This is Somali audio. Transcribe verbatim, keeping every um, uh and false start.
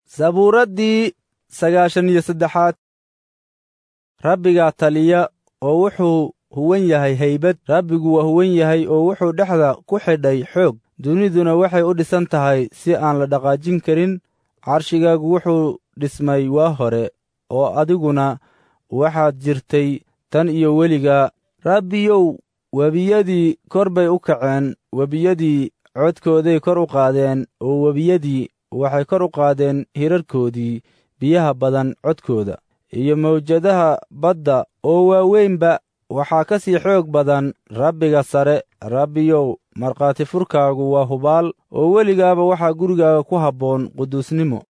sabuuraddii sagaashan iyo saddexaad. rabbigaa taliya oo wuxuu huwan yahay haybad, rabbigu waa huwan yahay oo wuxuu dhexda ku xidhay xoog. duniduna waxay u dhisan tahay si aan la dhaqaajin karin. carshigaagu wuxuu dhismay waa hore, oo adiguna waxaad jirtay tan iyo weligaa. rabbiyow, webiyadii kor bay u kaceen, webiyadii codkooday kor u qaadeen, oo webiyadii waxay kor u qaadeen hirarkoodii biyaha badan codkooda. iyo mawjadaha badda oo waaweynba waxaa ka sii xoog badan rabbiga sare. rabbiyow, markhaati furkaagu waa hubaal, oo weligaaba waxaa gurigaaga ku habboon quduusnimo.